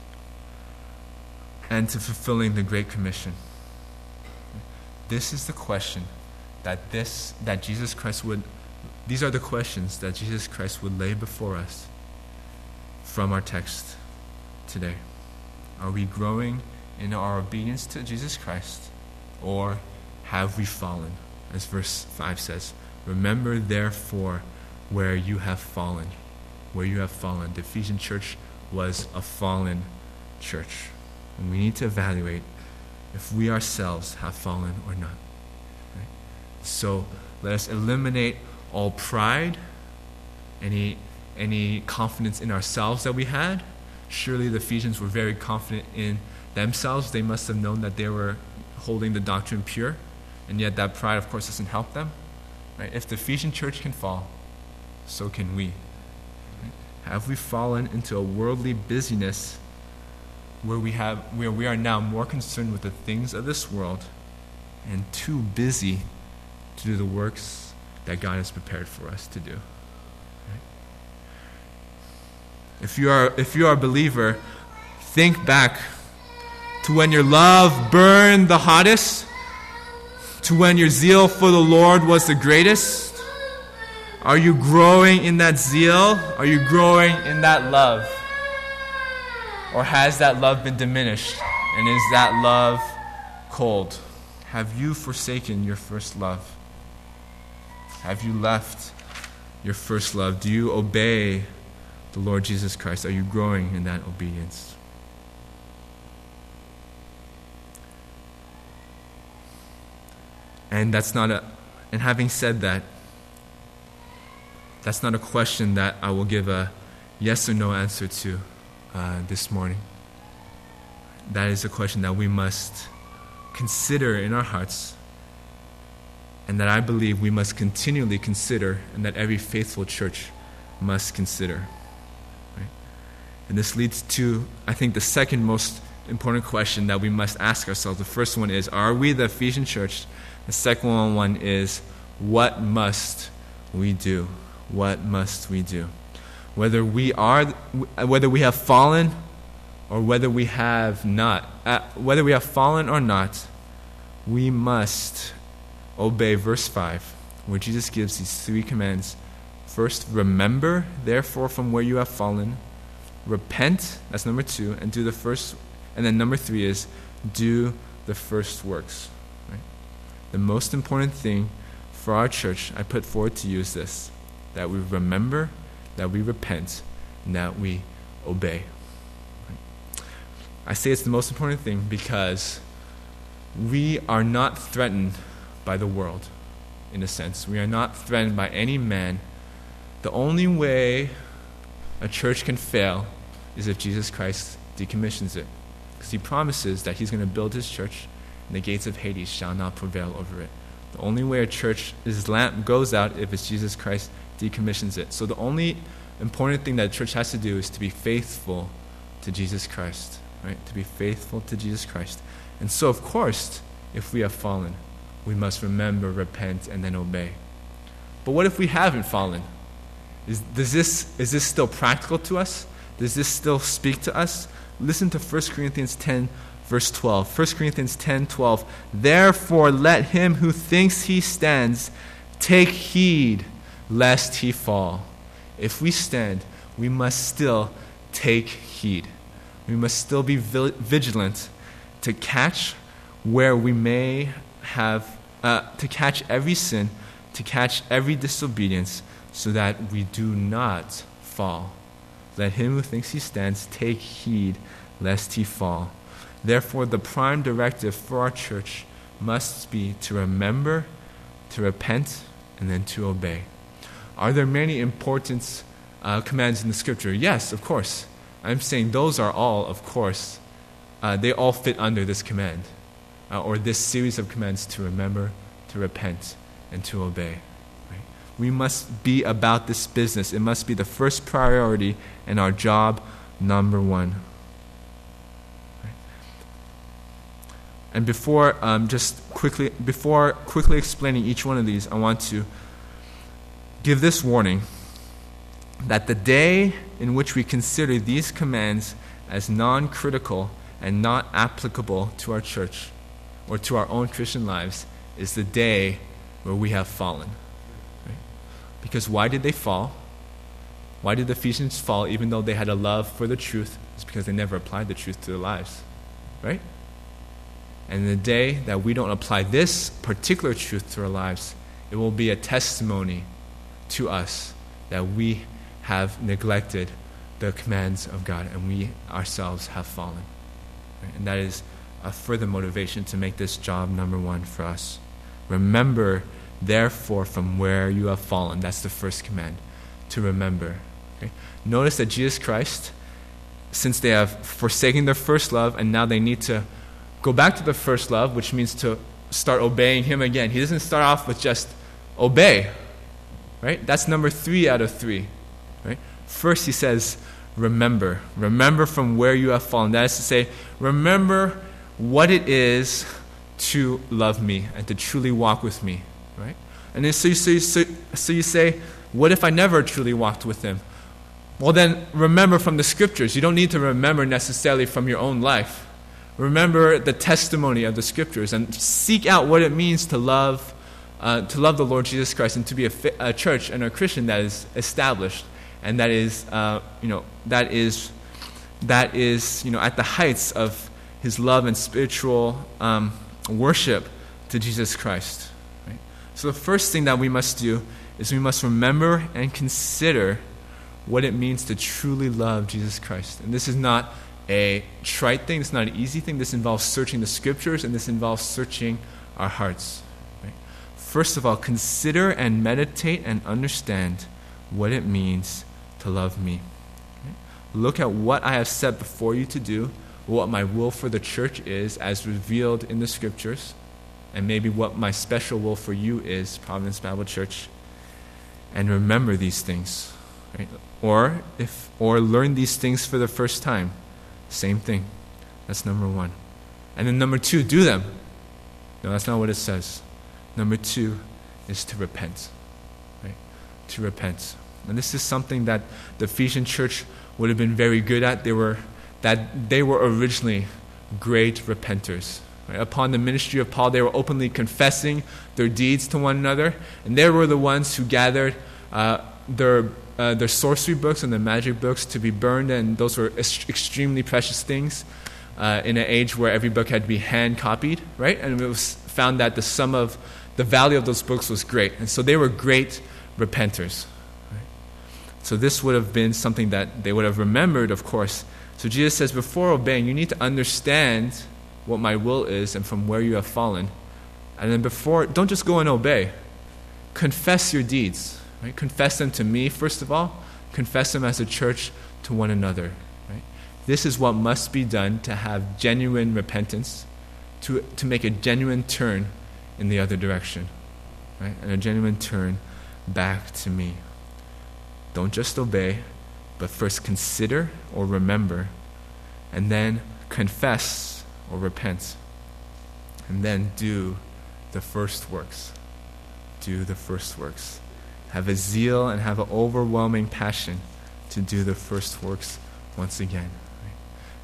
Speaker 1: and to fulfilling the Great Commission? This is the question these are the questions that Jesus Christ would lay before us from our text today. Are we growing in our obedience to Jesus Christ, or have we fallen? As verse 5 says, remember therefore where you have fallen. Where you have fallen. The Ephesian church was a fallen church. And we need to evaluate if we ourselves have fallen or not. Right? So let us eliminate all pride, any confidence in ourselves that we had. Surely the Ephesians were very confident in themselves. They must have known that they were holding the doctrine pure, and yet that pride, of course, doesn't help them. Right? If the Ephesian church can fall, so can we. Right? Have we fallen into a worldly busyness where we are now more concerned with the things of this world and too busy to do the works that God has prepared for us to do? Right? If you are a believer, think back to when your love burned the hottest, to when your zeal for the Lord was the greatest. Are you growing in that zeal? Are you growing in that love? Or has that love been diminished? And is that love cold? Have you forsaken your first love? Have you left your first love? Do you obey the Lord Jesus Christ? Are you growing in that obedience? And having said that, that's not a question that I will give a yes or no answer to this morning. That is a question that we must consider in our hearts, and that I believe we must continually consider, and that every faithful church must consider. Right? And this leads to, I think, the second most important question that we must ask ourselves. The first one is, are we the Ephesian church? The second one is, what must we do? What must we do? Whether we have fallen or whether we have not, whether we have fallen or not, we must obey verse 5, where Jesus gives these three commands. First, remember, therefore, from where you have fallen. Repent, that's number 2, and do the first. And then number 3 is do the first works. Right? The most important thing for our church, I put forward to you, is this: that we remember, that we repent, and that we obey. Right? I say it's the most important thing because we are not threatened by the world, in a sense. We are not threatened by any man. The only way a church can fail is if Jesus Christ decommissions it. Because he promises that he's going to build his church, and the gates of Hades shall not prevail over it. The only way a church's lamp goes out if it's Jesus Christ decommissions it. So the only important thing that a church has to do is to be faithful to Jesus Christ. Right? To be faithful to Jesus Christ. And so, of course, if we have fallen, we must remember, repent, and then obey. But what if we haven't fallen? Is this still practical to us? Does this still speak to us? Listen to 1 Corinthians 10, Verse 12, 1 Corinthians 10:12. Therefore, let him who thinks he stands take heed lest he fall. If we stand, we must still take heed. We must still be vigilant to catch where we may have, to catch every sin, to catch every disobedience, so that we do not fall. Let him who thinks he stands take heed lest he fall. Therefore, the prime directive for our church must be to remember, to repent, and then to obey. Are there many important commands in the Scripture? Yes, of course. I'm saying those are all, of course, they all fit under this command, or this series of commands to remember, to repent, and to obey. Right? We must be about this business. It must be the first priority and our job number one. Right? And before quickly explaining each one of these, I want to give this warning that the day in which we consider these commands as non-critical and not applicable to our church or to our own Christian lives is the day where we have fallen. Right? Because why did they fall? Why did the Ephesians fall even though they had a love for the truth? It's because they never applied the truth to their lives. Right? And the day that we don't apply this particular truth to our lives, it will be a testimony to us that we have neglected the commands of God and we ourselves have fallen. Right? And that is a further motivation to make this job number one for us. Remember, therefore, from where you have fallen. That's the first command, to remember. Okay? Notice that Jesus Christ, since they have forsaken their first love and now they need to go back to the first love, which means to start obeying him again. He doesn't start off with just obey. Right? That's number 3 out of 3. Right? First he says, remember. Remember from where you have fallen. That is to say, remember what it is to love me and to truly walk with me. Right? And then so you say, what if I never truly walked with him? Well then, remember from the Scriptures. You don't need to remember necessarily from your own life. Remember the testimony of the Scriptures and seek out what it means to love the Lord Jesus Christ and to be a church and a Christian that is established and that is at the heights of his love and spiritual worship to Jesus Christ. Right? So the first thing that we must do is we must remember and consider what it means to truly love Jesus Christ. And this is not a trite thing. It's not an easy thing. This involves searching the Scriptures, and this involves searching our hearts. Right? First of all, consider and meditate and understand what it means to love me. Right? Look at what I have set before you to do, what my will for the church is as revealed in the Scriptures, and maybe what my special will for you is, Providence Bible Church, and remember these things. Right? Or learn these things for the first time. Same thing. That's number 1. And then number 2, do them. No, that's not what it says. Number 2 is to repent. Right? To repent. And this is something that the Ephesian church would have been very good at. They were originally great repenters. Right? Upon the ministry of Paul, they were openly confessing their deeds to one another. And they were the ones who gathered their sorcery books and their magic books to be burned, and those were extremely precious things in an age where every book had to be hand copied, right? And it was found that the sum of the value of those books was great, and so they were great repenters. Right? So this would have been something that they would have remembered, of course. So Jesus says, before obeying, you need to understand what my will is and from where you have fallen, and then don't just go and obey. Confess your deeds. Right? Confess them to me, first of all. Confess them as a church to one another. Right? This is what must be done to have genuine repentance, to make a genuine turn in the other direction. Right? And a genuine turn back to me. Don't just obey, but first consider or remember, and then confess or repent. And then do the first works. Do the first works. Have a zeal and have an overwhelming passion to do the first works once again. Right?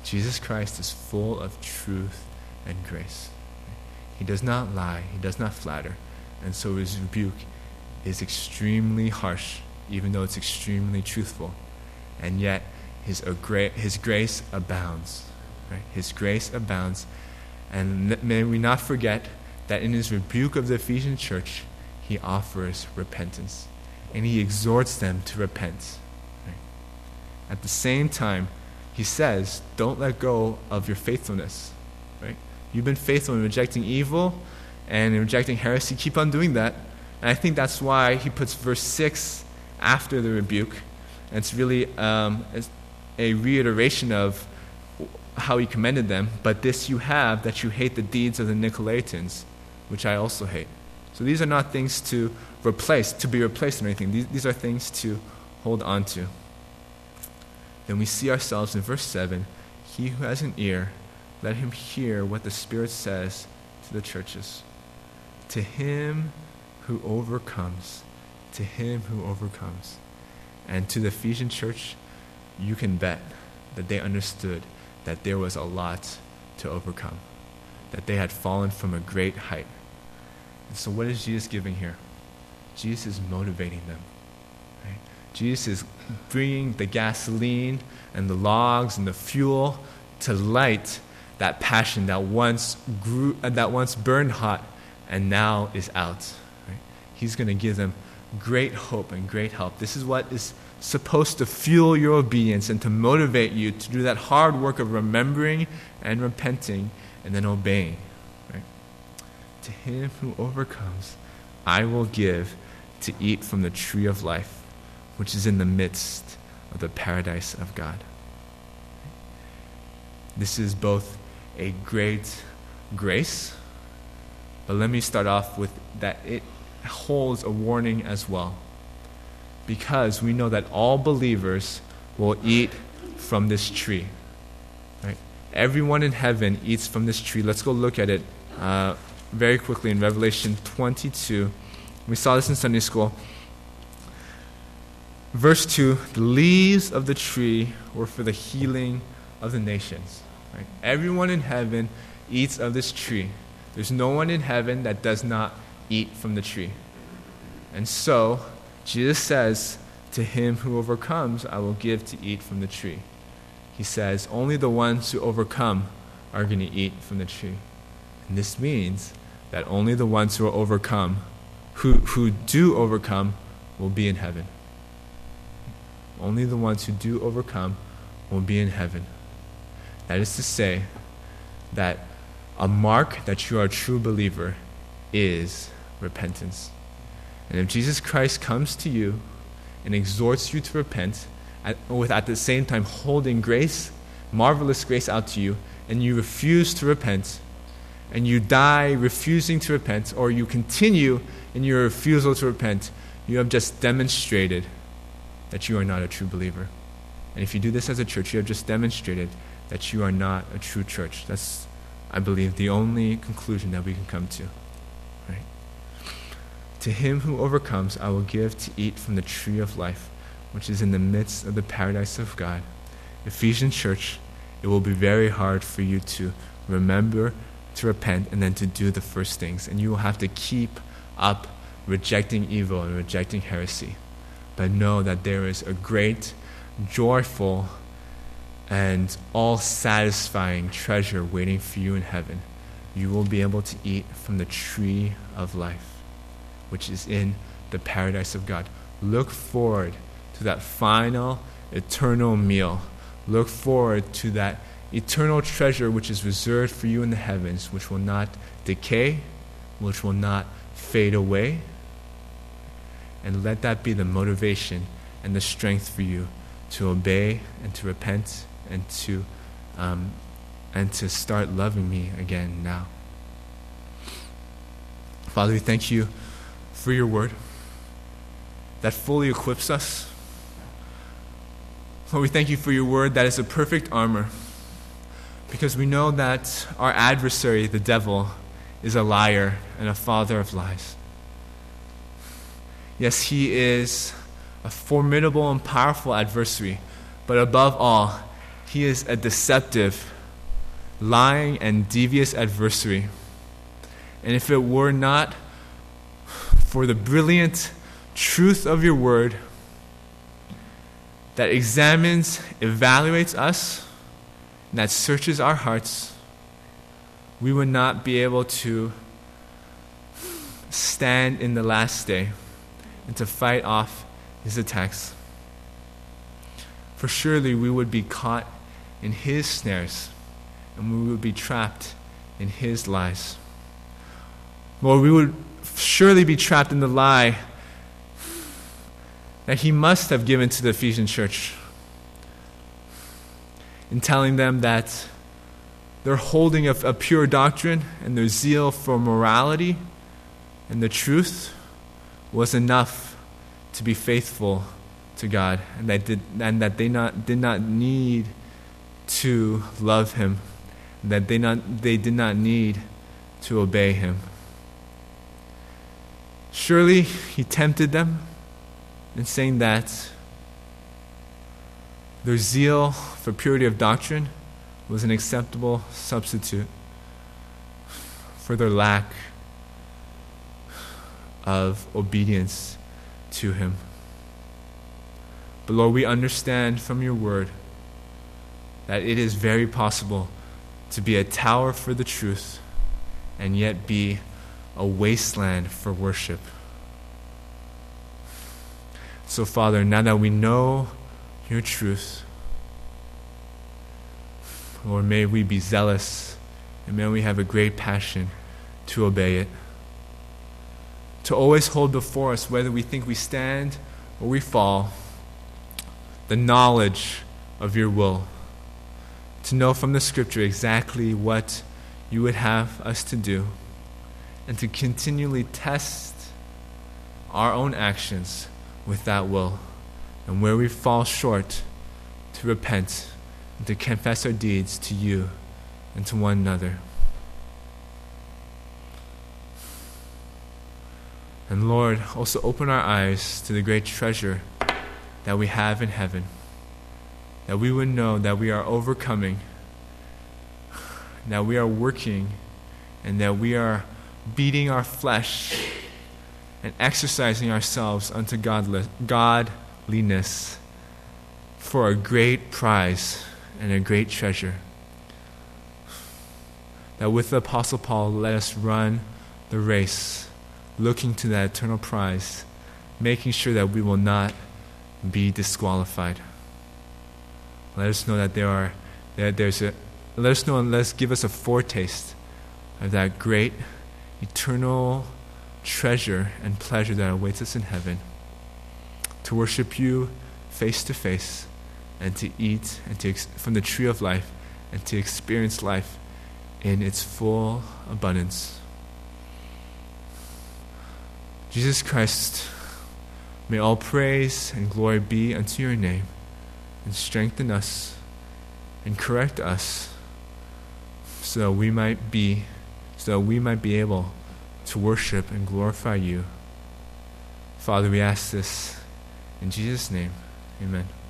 Speaker 1: Jesus Christ is full of truth and grace. He does not lie. He does not flatter. And so his rebuke is extremely harsh, even though it's extremely truthful. And yet his grace abounds. Right? His grace abounds. And may we not forget that in his rebuke of the Ephesian church, he offers repentance. And he exhorts them to repent. Right? At the same time, he says, don't let go of your faithfulness. Right? You've been faithful in rejecting evil and in rejecting heresy. Keep on doing that. And I think that's why he puts verse 6 after the rebuke. And it's really a reiteration of how he commended them. But this you have, that you hate the deeds of the Nicolaitans, which I also hate. So these are not things to be replaced or anything. These are things to hold on to. Then we see ourselves in verse 7, he who has an ear, let him hear what the Spirit says to the churches. To him who overcomes, to him who overcomes. And to the Ephesian church, you can bet that they understood that there was a lot to overcome, that they had fallen from a great height. And so what is Jesus giving here? Jesus is motivating them. Right? Jesus is bringing the gasoline and the logs and the fuel to light that passion that once burned hot and now is out. Right? He's going to give them great hope and great help. This is what is supposed to fuel your obedience and to motivate you to do that hard work of remembering and repenting and then obeying. Right? To him who overcomes, I will give to eat from the tree of life, which is in the midst of the paradise of God. This is both a great grace, but let me start off with that it holds a warning as well. Because we know that all believers will eat from this tree. Right? Everyone in heaven eats from this tree. Let's go look at it very quickly in Revelation 22. We saw this in Sunday school. Verse 2, the leaves of the tree were for the healing of the nations. Right? Everyone in heaven eats of this tree. There's no one in heaven that does not eat from the tree. And so, Jesus says, to him who overcomes, I will give to eat from the tree. He says, only the ones who overcome are going to eat from the tree. And this means that only the ones who are overcome, who do overcome, will be in heaven. Only the ones who do overcome will be in heaven. That is to say that a mark that you are a true believer is repentance. And if Jesus Christ comes to you and exhorts you to repent, with at the same time holding grace, marvelous grace out to you, and you refuse to repent, and you die refusing to repent, or you continue in your refusal to repent, you have just demonstrated that you are not a true believer. And if you do this as a church, you have just demonstrated that you are not a true church. That's, I believe, the only conclusion that we can come to. Right? To him who overcomes, I will give to eat from the tree of life, which is in the midst of the paradise of God. Ephesian church, it will be very hard for you to remember, to repent, and then to do the first things. And you will have to keep up rejecting evil and rejecting heresy. But know that there is a great, joyful, and all-satisfying treasure waiting for you in heaven. You will be able to eat from the tree of life, which is in the paradise of God. Look forward to that final, eternal meal. Look forward to that eternal treasure which is reserved for you in the heavens, which will not decay, which will not fade away. And let that be the motivation and the strength for you to obey and to repent and to start loving me again now. Father, we thank you for your word that fully equips us. Lord, we thank you for your word that is a perfect armor, because we know that our adversary, the devil, is a liar and a father of lies. Yes, he is a formidable and powerful adversary, but above all, He is a deceptive, lying, and devious adversary. And if it were not for the brilliant truth of your word that examines, evaluates us, and that searches our hearts, we would not be able to stand in the last day and to fight off his attacks. For surely we would be caught in his snares, and we would be trapped in his lies. Lord, we would surely be trapped in the lie that he must have given to the Ephesian church in telling them that their holding of a pure doctrine and their zeal for morality and the truth was enough to be faithful to God, and that they did not need to love him, and that they did not need to obey him. Surely he tempted them in saying that their zeal for purity of doctrine was an acceptable substitute for their lack of obedience to him. But Lord, we understand from your word that it is very possible to be a tower for the truth and yet be a wasteland for worship. So Father, now that we know your truth, Lord, may we be zealous and may we have a great passion to obey it. To always hold before us, whether we think we stand or we fall, the knowledge of your will. To know from the scripture exactly what you would have us to do, and to continually test our own actions with that will, and where we fall short, to repent and to confess our deeds to you and to one another. And Lord, also open our eyes to the great treasure that we have in heaven, that we would know that we are overcoming, that we are working, and that we are beating our flesh and exercising ourselves unto godliness for a great prize and a great treasure. That with the Apostle Paul, let us run the race, looking to that eternal prize, making sure that we will not be disqualified. Let us know that let us know and let us give us a foretaste of that great eternal treasure and pleasure that awaits us in heaven, to worship you face to face, and to eat from the tree of life, and to experience life in its full abundance. Jesus Christ, may all praise and glory be unto your name, and strengthen us and correct us so that we might be able to worship and glorify you. Father, we ask this in Jesus' name. Amen.